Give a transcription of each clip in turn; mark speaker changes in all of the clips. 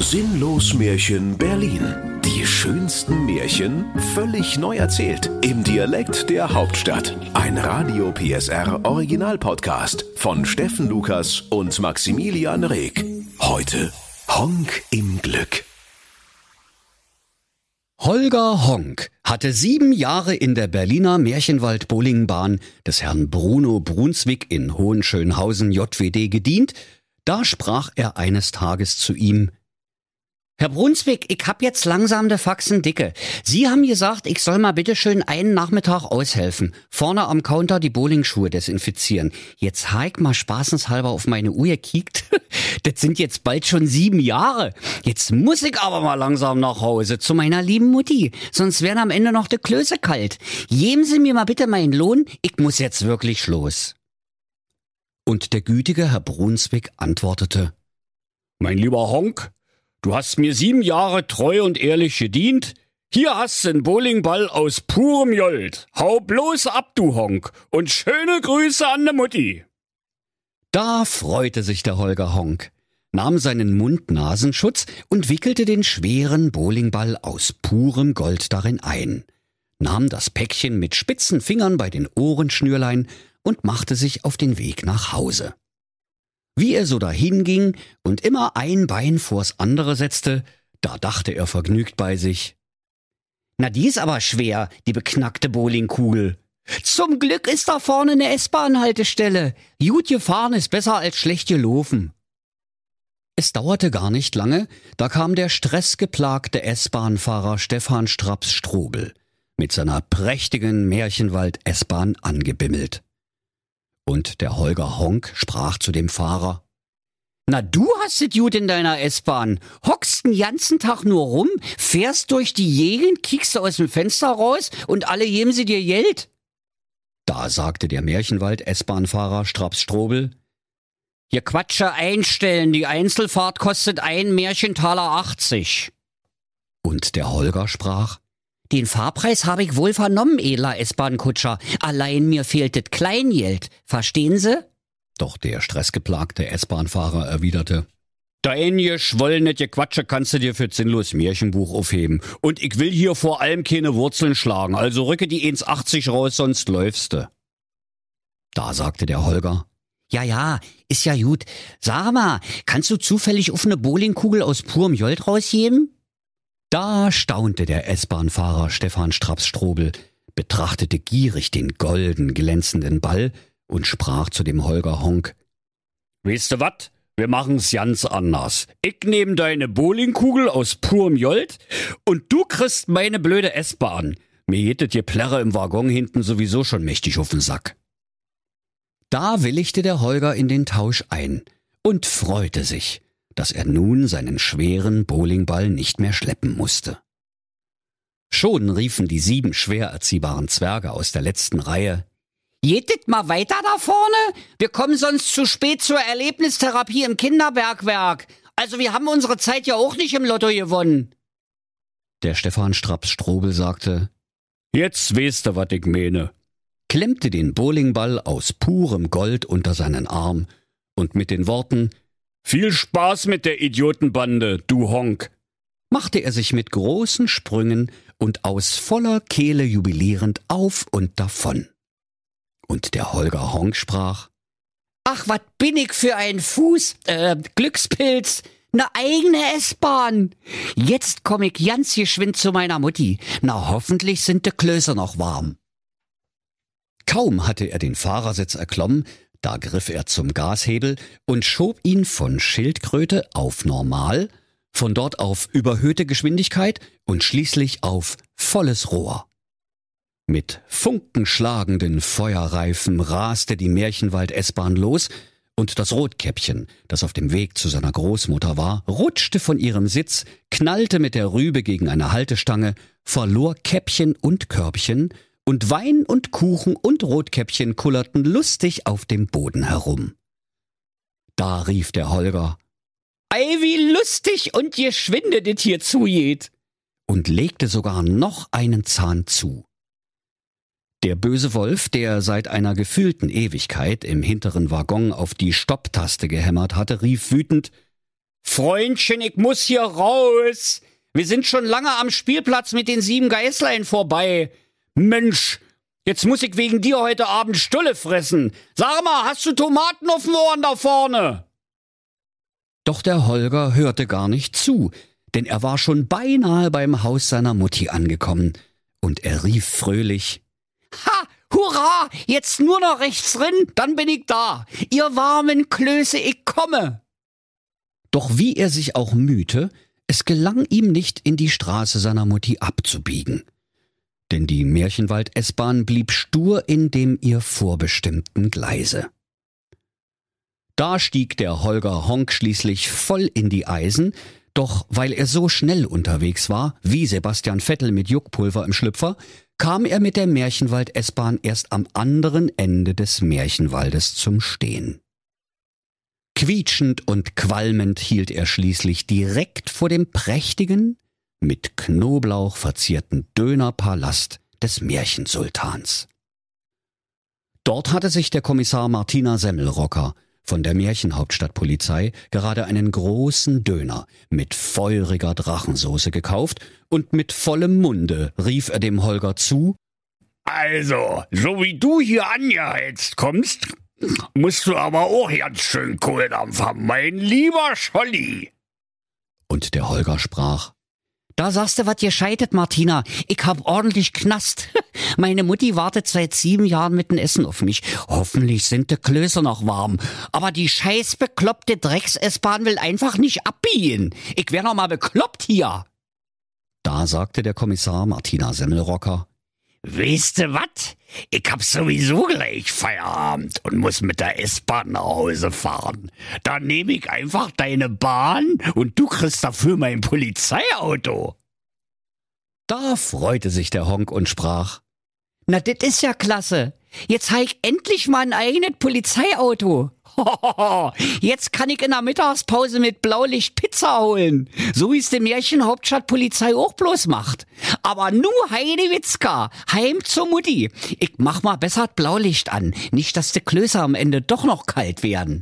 Speaker 1: Sinnlos Märchen Berlin. Die schönsten Märchen völlig neu erzählt. Im Dialekt der Hauptstadt. Ein Radio PSR Original Podcast von Steffen Lukas und Maximilian Reg. Heute Honk im Glück.
Speaker 2: Holger Honk hatte 7 Jahre in der Berliner Märchenwald-Bowlingbahn des Herrn Bruno Brunswick in Hohenschönhausen JWD gedient. Da sprach er eines Tages zu ihm: Herr Brunswick, ich hab jetzt langsam de Faxen dicke. Sie haben gesagt, ich soll mal bitteschön einen Nachmittag aushelfen. Vorne am Counter die Bowlingschuhe desinfizieren. Jetzt ha ich mal spaßenshalber auf meine Uhr gekickt. Das sind jetzt bald schon 7 Jahre. Jetzt muss ich aber mal langsam nach Hause zu meiner lieben Mutti. Sonst werden am Ende noch de Klöße kalt. Geben Sie mir mal bitte meinen Lohn. Ich muss jetzt wirklich los. Und der gütige Herr Brunswick antwortete: Mein lieber Honk, du hast mir 7 Jahre treu und ehrlich gedient. Hier hast du einen Bowlingball aus purem Gold. Hau bloß ab, du Honk, und schöne Grüße an de Mutti. Da freute sich der Holger Honk, nahm seinen Mund-Nasenschutz und wickelte den schweren Bowlingball aus purem Gold darin ein, nahm das Päckchen mit spitzen Fingern bei den Ohrenschnürlein und machte sich auf den Weg nach Hause. Wie er so dahinging und immer ein Bein vors andere setzte, da dachte er vergnügt bei sich: Na, die ist aber schwer, die beknackte Bowlingkugel. Zum Glück ist da vorne eine S-Bahn-Haltestelle. Gut gefahren ist besser als schlecht gelaufen. Es dauerte gar nicht lange, da kam der stressgeplagte S-Bahn-Fahrer Stefan Straps-Strobel mit seiner prächtigen Märchenwald-S-Bahn angebimmelt. Und der Holger Honk sprach zu dem Fahrer: Na, du hast es gut in deiner S-Bahn. Hockst den ganzen Tag nur rum, fährst durch die Gegend, kiekst du aus dem Fenster raus und alle geben sie dir Geld. Da sagte der Märchenwald-S-Bahn-Fahrer Straps-Strobel: Ihr Quatsche einstellen, die Einzelfahrt kostet ein Märchentaler 80. Und der Holger sprach: Den Fahrpreis habe ich wohl vernommen, edler S-Bahn-Kutscher. Allein mir fehlt das Kleingeld. Verstehen Sie? Doch der stressgeplagte S-Bahn-Fahrer erwiderte: Dein geschwollenes Gequatsche kannst du dir für sinnlos Märchenbuch aufheben. Und ich will hier vor allem keine Wurzeln schlagen, also rücke die 1,80 raus, sonst läufst du. Da sagte der Holger: Ja, ist ja gut. Sag mal, kannst du zufällig auf eine Bowlingkugel aus purem Gold rausgeben? Da staunte der S-Bahn-Fahrer Stefan Straps-Strobel, betrachtete gierig den golden glänzenden Ball und sprach zu dem Holger Honk: Weißt du wat? Wir machen's ganz anders. Ich nehm deine Bowlingkugel aus purem Gold und du kriegst meine blöde S-Bahn. Mir geht das Geplärre im Waggon hinten sowieso schon mächtig auf den Sack. Da willigte der Holger in den Tausch ein und freute sich, dass er nun seinen schweren Bowlingball nicht mehr schleppen musste. Schon riefen die 7 schwer erziehbaren Zwerge aus der letzten Reihe: Geht dit mal weiter da vorne? Wir kommen sonst zu spät zur Erlebnistherapie im Kinderbergwerk. Also wir haben unsere Zeit ja auch nicht im Lotto gewonnen. Der Stefan Straps-Strobel sagte: Jetzt weißt du, wat ich meine, klemmte den Bowlingball aus purem Gold unter seinen Arm und mit den Worten Viel Spaß mit der Idiotenbande, du Honk, machte er sich mit großen Sprüngen und aus voller Kehle jubilierend auf und davon. Und der Holger Honk sprach: Ach, wat bin ich für ein Glückspilz, ne eigene S-Bahn. Jetzt komm ich ganz geschwind zu meiner Mutti. Na, hoffentlich sind de Klöße noch warm. Kaum hatte er den Fahrersitz erklommen, da griff er zum Gashebel und schob ihn von Schildkröte auf Normal, von dort auf überhöhte Geschwindigkeit und schließlich auf volles Rohr. Mit funkenschlagenden Feuerreifen raste die Märchenwald-S-Bahn los und das Rotkäppchen, das auf dem Weg zu seiner Großmutter war, rutschte von ihrem Sitz, knallte mit der Rübe gegen eine Haltestange, verlor Käppchen und Körbchen, und Wein und Kuchen und Rotkäppchen kullerten lustig auf dem Boden herum. Da rief der Holger: Ei, wie lustig und geschwinde dit hier zugeht, und legte sogar noch einen Zahn zu. Der böse Wolf, der seit einer gefühlten Ewigkeit im hinteren Waggon auf die Stopptaste gehämmert hatte, rief wütend: Freundchen, ich muss hier raus. Wir sind schon lange am Spielplatz mit den 7 Geißlein vorbei. Mensch, jetzt muss ich wegen dir heute Abend Stulle fressen. Sag mal, hast du Tomaten auf dem Ohren da vorne? Doch der Holger hörte gar nicht zu, denn er war schon beinahe beim Haus seiner Mutti angekommen. Und er rief fröhlich: Ha, hurra, jetzt nur noch rechts drin, dann bin ich da. Ihr warmen Klöße, ich komme. Doch wie er sich auch mühte, es gelang ihm nicht, in die Straße seiner Mutti abzubiegen. Denn die Märchenwald-S-Bahn blieb stur in dem ihr vorbestimmten Gleise. Da stieg der Holger Honk schließlich voll in die Eisen, doch weil er so schnell unterwegs war, wie Sebastian Vettel mit Juckpulver im Schlüpfer, kam er mit der Märchenwald-S-Bahn erst am anderen Ende des Märchenwaldes zum Stehen. Quietschend und qualmend hielt er schließlich direkt vor dem prächtigen, mit Knoblauch verzierten Dönerpalast des Märchensultans. Dort hatte sich der Kommissar Martina Semmelrocker von der Märchenhauptstadtpolizei gerade einen großen Döner mit feuriger Drachensoße gekauft und mit vollem Munde rief er dem Holger zu:
Speaker 3: Also, so wie du hier angeheizt kommst, musst du aber auch ganz schön Kohldampf haben, mein lieber Scholli.
Speaker 2: Und der Holger sprach: Da sagst du was gescheitet, Martina. Ich hab ordentlich Knast. Meine Mutti wartet seit 7 Jahren mit dem Essen auf mich. Hoffentlich sind die Klöße noch warm. Aber die scheiß bekloppte Drecks-S-Bahn will einfach nicht abbiegen. Ich wär noch mal bekloppt hier. Da sagte der Kommissar Martina Semmelrocker:
Speaker 3: Weißt du wat? Ich hab sowieso gleich Feierabend und muss mit der S-Bahn nach Hause fahren. Dann nehme ich einfach deine Bahn und du kriegst dafür mein Polizeiauto.
Speaker 2: Da freute sich der Honk und sprach: Na, das ist ja klasse. Jetzt hab ich endlich mal ein eigenes Polizeiauto. Jetzt kann ich in der Mittagspause mit Blaulicht Pizza holen. So wie es die Märchenhauptstadtpolizei auch bloß macht. Aber nu Heidewitzka, heim zur Mutti. Ich mach mal besser das Blaulicht an. Nicht, dass die Klöße am Ende doch noch kalt werden.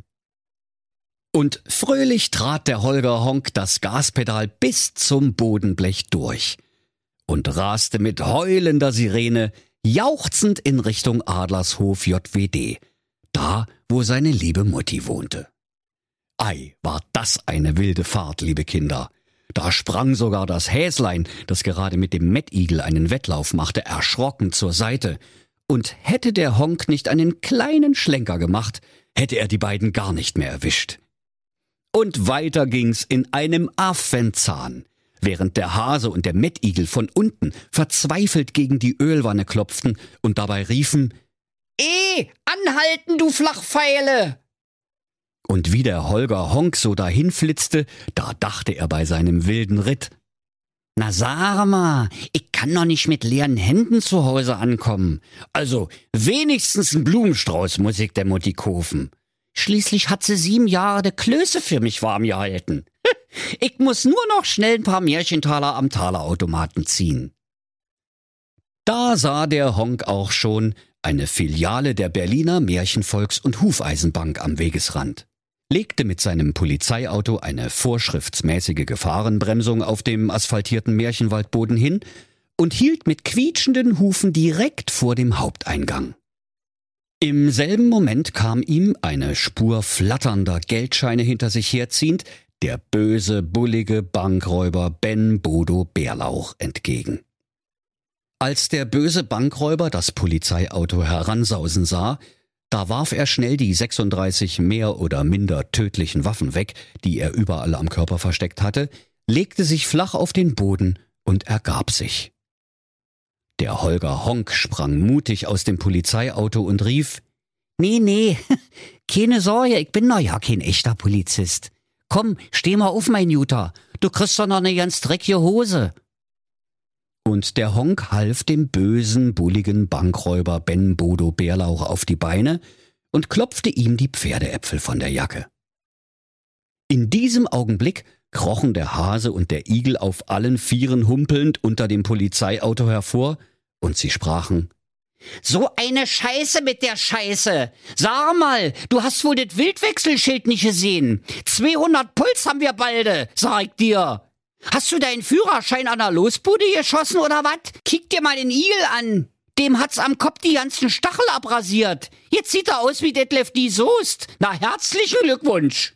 Speaker 2: Und fröhlich trat der Holger Honk das Gaspedal bis zum Bodenblech durch und raste mit heulender Sirene jauchzend in Richtung Adlershof JWD, da, wo seine liebe Mutti wohnte. Ei, war das eine wilde Fahrt, liebe Kinder. Da sprang sogar das Häslein, das gerade mit dem Mettigel einen Wettlauf machte, erschrocken zur Seite. Und hätte der Honk nicht einen kleinen Schlenker gemacht, hätte er die beiden gar nicht mehr erwischt. Und weiter ging's in einem Affenzahn, während der Hase und der Mettigel von unten verzweifelt gegen die Ölwanne klopften und dabei riefen: Anhalten, du Flachpfeile! Und wie der Holger Honk so dahinflitzte, da dachte er bei seinem wilden Ritt: Na sag mal, ich kann doch nicht mit leeren Händen zu Hause ankommen. Also wenigstens einen Blumenstrauß muss ich der Mutti kaufen. Schließlich hat sie 7 Jahre de Klöße für mich warm gehalten. Ich muss nur noch schnell ein paar Märchentaler am Talerautomaten ziehen. Da sah der Honk auch schon eine Filiale der Berliner Märchenvolks- und Hufeisenbank am Wegesrand, legte mit seinem Polizeiauto eine vorschriftsmäßige Gefahrenbremsung auf dem asphaltierten Märchenwaldboden hin und hielt mit quietschenden Hufen direkt vor dem Haupteingang. Im selben Moment kam ihm, eine Spur flatternder Geldscheine hinter sich herziehend, der böse, bullige Bankräuber Ben Bodo Bärlauch entgegen. Als der böse Bankräuber das Polizeiauto heransausen sah, da warf er schnell die 36 mehr oder minder tödlichen Waffen weg, die er überall am Körper versteckt hatte, legte sich flach auf den Boden und ergab sich. Der Holger Honk sprang mutig aus dem Polizeiauto und rief: Nee, keine Sorge, ich bin doch ja kein echter Polizist. Komm, steh mal auf, mein Juter, du kriegst doch noch eine ganz dreckige Hose. Und der Honk half dem bösen, bulligen Bankräuber Ben Bodo Bärlauch auf die Beine und klopfte ihm die Pferdeäpfel von der Jacke. In diesem Augenblick krochen der Hase und der Igel auf allen 4 humpelnd unter dem Polizeiauto hervor, und sie sprachen:
Speaker 3: So eine Scheiße mit der Scheiße. Sag mal, du hast wohl das Wildwechselschild nicht gesehen. 200 Puls haben wir balde, sag ich dir. Hast du deinen Führerschein an der Losbude geschossen oder was? Kick dir mal den Igel an. Dem hat's am Kopf die ganzen Stachel abrasiert. Jetzt sieht er aus wie Detlef die Soest. Na, herzlichen Glückwunsch.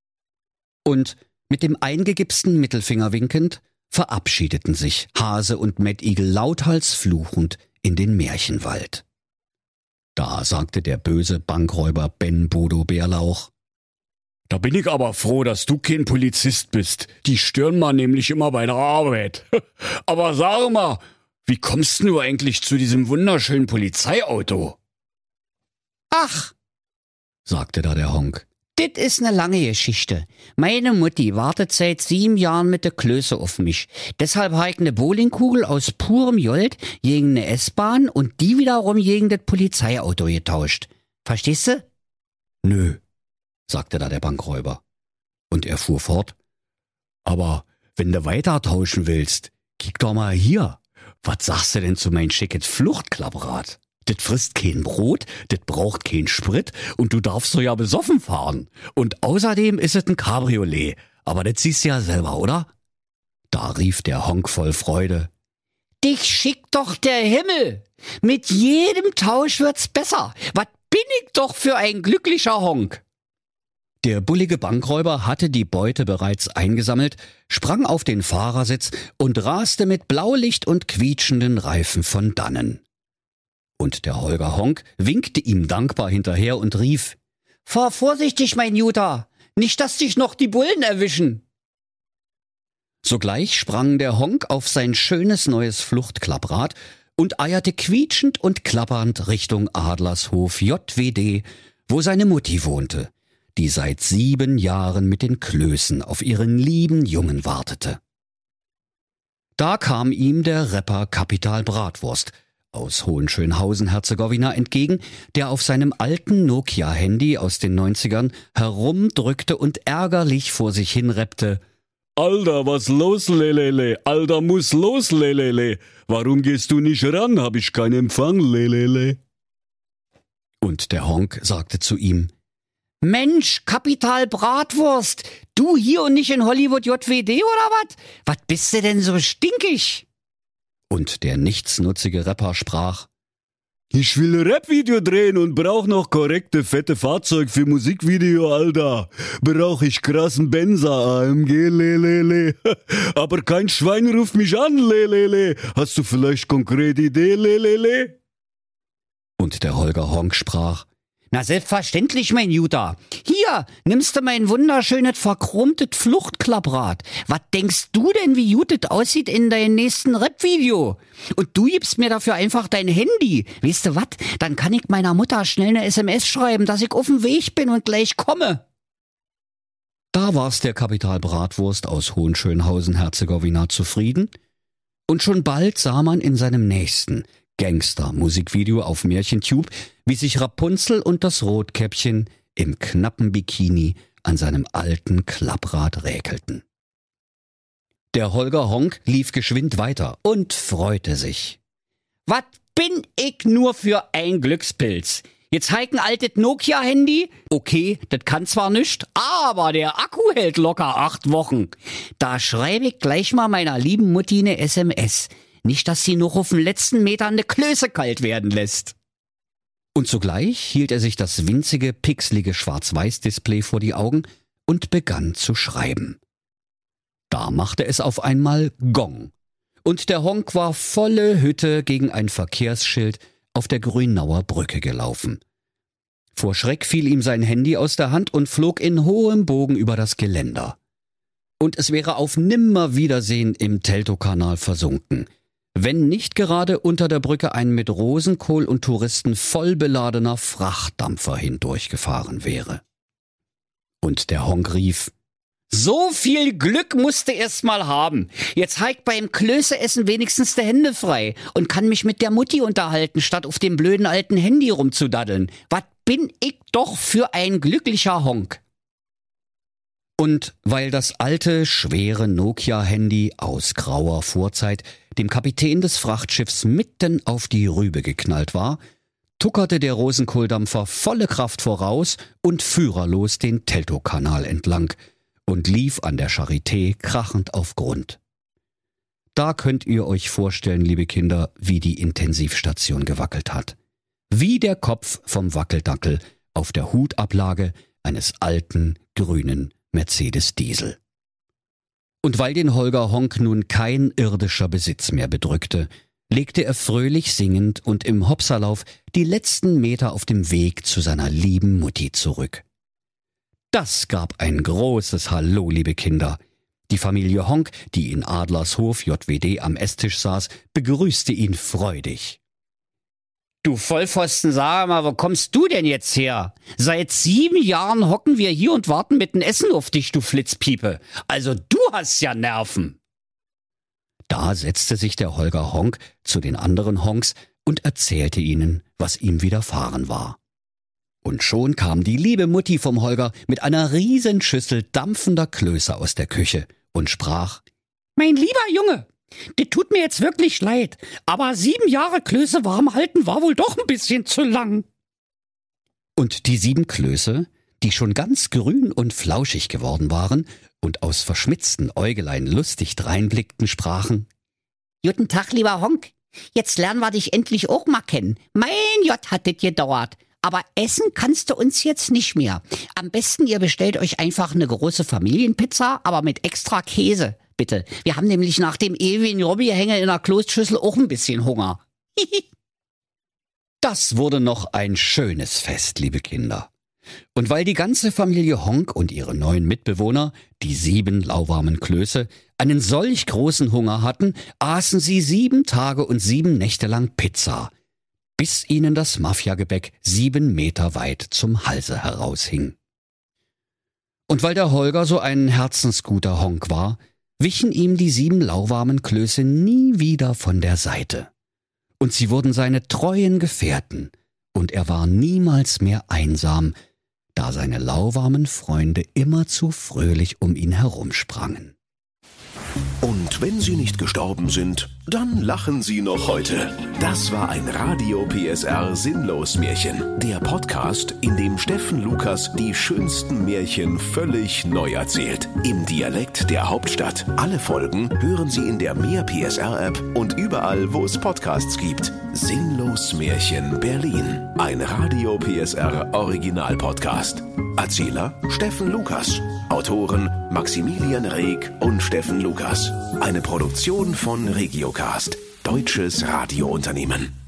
Speaker 2: Und mit dem eingegipsten Mittelfinger winkend verabschiedeten sich Hase und Mettigel lauthals fluchend in den Märchenwald. Da sagte der böse Bankräuber Ben Bodo Bärlauch:
Speaker 4: Da bin ich aber froh, dass du kein Polizist bist. Die stören mal nämlich immer bei der Arbeit. Aber sag mal, wie kommst du eigentlich zu diesem wunderschönen Polizeiauto?
Speaker 3: Ach,
Speaker 2: sagte da der Honk.
Speaker 3: dit is ne lange Geschichte. Meine Mutti wartet seit 7 Jahren mit der Klöße auf mich. Deshalb habe ich ne Bowlingkugel aus purem Gold gegen ne S-Bahn und die wiederum gegen das Polizeiauto getauscht. Verstehst du?
Speaker 2: Nö, sagte da der Bankräuber. Und er fuhr fort: Aber wenn du weiter tauschen willst, kick doch mal hier. Was sagst du denn zu mein schickes Fluchtklapprad? Das frisst kein Brot, das braucht kein Sprit und du darfst so ja besoffen fahren. Und außerdem ist es ein Cabriolet. Aber das siehst du ja selber, oder? Da rief der Honk voll Freude:
Speaker 3: Dich schickt doch der Himmel. Mit jedem Tausch wird's besser. Was bin ich doch für ein glücklicher Honk.
Speaker 2: Der bullige Bankräuber hatte die Beute bereits eingesammelt, sprang auf den Fahrersitz und raste mit Blaulicht und quietschenden Reifen von dannen. Und der Holger Honk winkte ihm dankbar hinterher und rief: Fahr vorsichtig, mein Juter, nicht dass dich noch die Bullen erwischen. Sogleich sprang der Honk auf sein schönes neues Fluchtklapprad und eierte quietschend und klappernd Richtung Adlershof JWD, wo seine Mutti wohnte, die seit 7 Jahren mit den Klößen auf ihren lieben Jungen wartete. Da kam ihm der Rapper Kapital Bratwurst aus Hohenschönhausen-Herzegowina entgegen, der auf seinem alten Nokia-Handy aus den 90ern herumdrückte und ärgerlich vor sich hin rappte:
Speaker 4: Alter, was los, lelele? Alter, muss los, lelele? Warum gehst du nicht ran? Hab ich keinen Empfang, lelele?
Speaker 2: Und der Honk sagte zu ihm:
Speaker 3: Mensch, Kapital Bratwurst, du hier und nicht in Hollywood JWD oder was? Was bist du denn so stinkig?
Speaker 2: Und der nichtsnutzige Rapper sprach:
Speaker 4: Ich will ein Rap-Video drehen und brauch noch korrekte, fette Fahrzeug für Musikvideo, Alter. Brauch ich krassen Benzer, AMG, lelele. Aber kein Schwein ruft mich an, lelele. Hast du vielleicht konkrete Idee, lelele?
Speaker 2: Und der Holger Honk sprach:
Speaker 3: Na selbstverständlich, mein Juter. Hier, nimmst du mein wunderschönes verchromtes Fluchtklapprad. Was denkst du denn, wie gut das aussieht in deinem nächsten Rap-Video? Und du gibst mir dafür einfach dein Handy. Weißt du was? Dann kann ich meiner Mutter schnell eine SMS schreiben, dass ich auf dem Weg bin und gleich komme.
Speaker 2: Da war's der Kapital Bratwurst aus Hohenschönhausen-Herzegowina zufrieden. Und schon bald sah man in seinem nächsten Gangster-Musikvideo auf Märchentube, wie sich Rapunzel und das Rotkäppchen im knappen Bikini an seinem alten Klapprad räkelten. Der Holger Honk lief geschwind weiter und freute sich.
Speaker 3: Was bin ich nur für ein Glückspilz? Jetzt heik ein altes Nokia-Handy. Okay, das kann zwar nicht, aber der Akku hält locker 8 Wochen. Da schreibe ich gleich mal meiner lieben Mutti eine SMS. Nicht, dass sie noch auf den letzten Metern eine Klöße kalt werden lässt.
Speaker 2: Und zugleich hielt er sich das winzige, pixelige Schwarz-Weiß-Display vor die Augen und begann zu schreiben. Da machte es auf einmal Gong. Und der Honk war volle Hütte gegen ein Verkehrsschild auf der Grünauer Brücke gelaufen. Vor Schreck fiel ihm sein Handy aus der Hand und flog in hohem Bogen über das Geländer. Und es wäre auf Nimmerwiedersehen im Teltowkanal versunken, wenn nicht gerade unter der Brücke ein mit Rosenkohl und Touristen voll beladener Frachtdampfer hindurchgefahren wäre. Und der Honk rief:
Speaker 3: So viel Glück musste erst mal haben. Jetzt heik beim Klößeessen wenigstens die Hände frei und kann mich mit der Mutti unterhalten, statt auf dem blöden alten Handy rumzudaddeln. Was bin ich doch für ein glücklicher Honk.
Speaker 2: Und weil das alte, schwere Nokia-Handy aus grauer Vorzeit dem Kapitän des Frachtschiffs mitten auf die Rübe geknallt war, tuckerte der Rosenkohldampfer volle Kraft voraus und führerlos den Teltowkanal entlang und lief an der Charité krachend auf Grund. Da könnt ihr euch vorstellen, liebe Kinder, wie die Intensivstation gewackelt hat. Wie der Kopf vom Wackeldackel auf der Hutablage eines alten, grünen Mercedes-Diesel. Und weil den Holger Honk nun kein irdischer Besitz mehr bedrückte, legte er fröhlich singend und im Hopserlauf die letzten Meter auf dem Weg zu seiner lieben Mutti zurück. Das gab ein großes Hallo, liebe Kinder. Die Familie Honk, die in Adlershof JWD am Esstisch saß, begrüßte ihn freudig.
Speaker 3: Du Vollpfosten, sag mal, wo kommst du denn jetzt her? Seit 7 Jahren hocken wir hier und warten mit dem Essen auf dich, du Flitzpiepe. Also du hast ja Nerven.
Speaker 2: Da setzte sich der Holger Honk zu den anderen Honks und erzählte ihnen, was ihm widerfahren war. Und schon kam die liebe Mutti vom Holger mit einer Riesenschüssel dampfender Klöße aus der Küche und sprach:
Speaker 3: Mein lieber Junge, das tut mir jetzt wirklich leid, aber 7 Jahre Klöße warm halten war wohl doch ein bisschen zu lang.
Speaker 2: Und die 7 Klöße, die schon ganz grün und flauschig geworden waren und aus verschmitzten Äugelein lustig dreinblickten, sprachen:
Speaker 5: Guten Tag, lieber Honk. Jetzt lernen wir dich endlich auch mal kennen. Mein Gott, hat das gedauert. Aber essen kannst du uns jetzt nicht mehr. Am besten ihr bestellt euch einfach eine große Familienpizza, aber mit extra Käse, bitte. Wir haben nämlich nach dem ewigen Robbihänge in der Klostschüssel auch ein bisschen Hunger.
Speaker 2: Das wurde noch ein schönes Fest, liebe Kinder. Und weil die ganze Familie Honk und ihre 9 Mitbewohner, die 7 lauwarmen Klöße, einen solch großen Hunger hatten, aßen sie 7 Tage und 7 Nächte lang Pizza, bis ihnen das Mafiagebäck 7 Meter weit zum Halse heraushing. Und weil der Holger so ein herzensguter Honk war, wichen ihm die 7 lauwarmen Klöße nie wieder von der Seite. Und sie wurden seine treuen Gefährten, und er war niemals mehr einsam, da seine lauwarmen Freunde immerzu fröhlich um ihn herumsprangen.
Speaker 1: Und wenn sie nicht gestorben sind, dann lachen sie noch heute. Das war ein Radio PSR Sinnlos-Märchen. Der Podcast, in dem Steffen Lukas die schönsten Märchen völlig neu erzählt. Im Dialekt der Hauptstadt. Alle Folgen hören Sie in der Mehr PSR-App und überall, wo es Podcasts gibt. Sinnlos-Märchen Berlin. Ein Radio PSR Original-Podcast. Erzähler Steffen Lukas. Autoren Maximilian Reg und Steffen Lukas. Eine Produktion von Regiocast, deutsches Radiounternehmen.